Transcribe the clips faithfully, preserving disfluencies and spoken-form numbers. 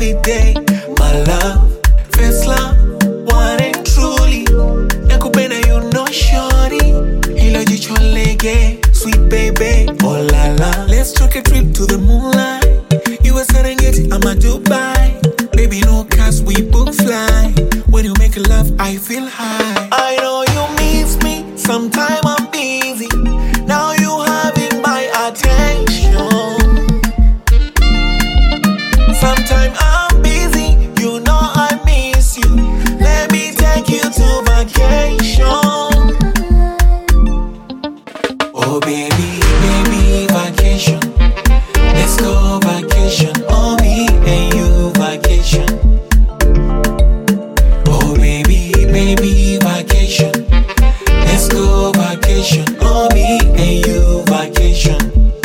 day. My love, first love, one and truly. Nakupenda you know shorty. Hilo jicho lege, sweet baby, oh la la. Let's take a trip to the moonlight. You a Serengeti, I'm a Dubai. Baby, no cast, we book fly. When you make love, I feel high. I know you miss me, sometime I'm busy. Now you having my attention. Sometime I'm busy, you know I miss you. Let me take you to vacation. Oh baby, baby, vacation. Let's go vacation. Oh me and you vacation. Oh baby, baby, vacation. Let's go vacation. Oh me and you vacation.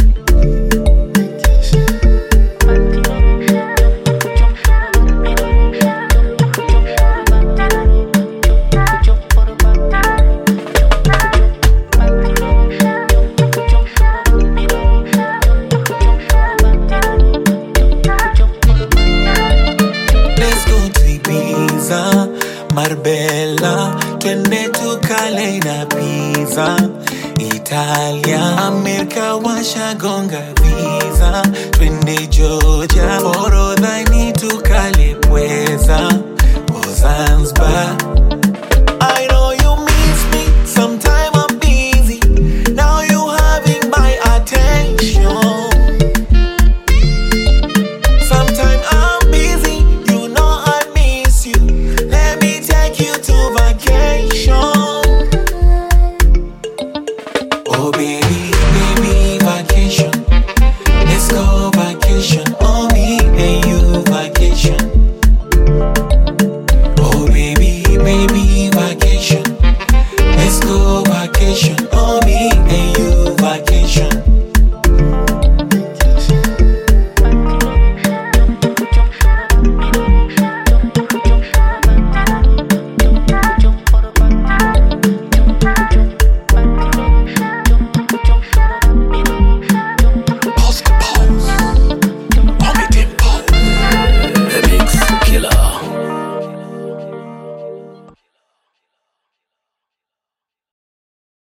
Marbella, twende tukale na pizza. Italia, Amerika washagonga visa. Twende Georgia, Forodhani tukale pweza. O Zanzibar,